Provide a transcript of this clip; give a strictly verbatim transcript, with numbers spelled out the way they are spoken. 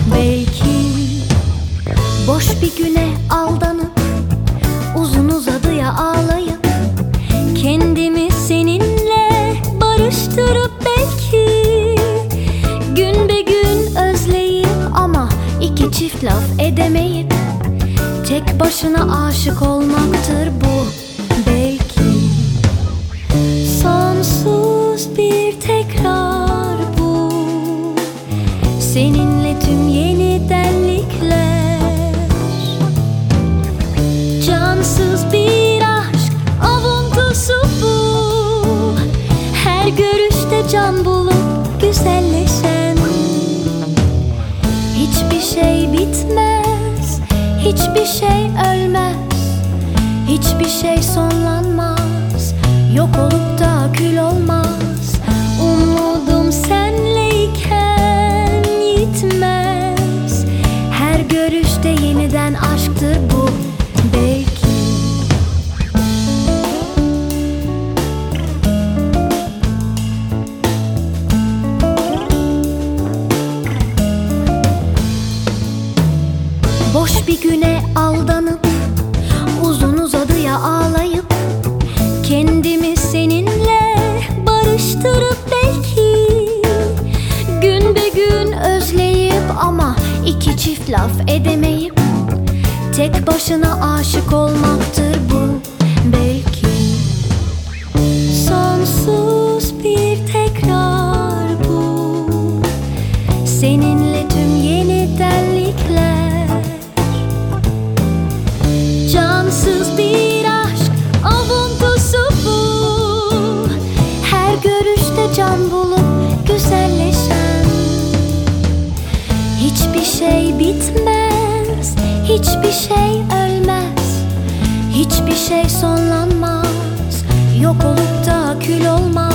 Belki boş bir güne aldanıp uzun uzadıya ağlayıp kendimi seninle barıştırıp belki gün be gün özleyip ama iki çift laf edemeyip tek başına aşık olmaktır bu. Belki sonsuz bir tekrar bu, seninle tüm yenidenlikler. Cansız bir aşk avuntusu bu, her görüşte can bulup güzelleşen. Hiçbir şey bitmez, hiçbir şey ölmez, hiçbir şey sonlanmaz, yok olup da kül olmaz. Umudum senleyken yitmez, her görüşte yeniden aşktır bu. Belki boş bir güne aldanıp uzun uzadıya ağlayıp kendimi seninle barıştırıp belki gün be gün özleyip ama iki çift laf edemeyip tek başına aşık olmaktır bu. Belki sonsuz bir tekrar bu, seninle tüm yenidenlikler. Cansız bir aşk avuntusu bu, her görüşte can bulup güzelleşen. Hiçbir şey bitmez, hiçbir şey ölmez, hiçbir şey sonlanmaz, yok olup da kül olmaz.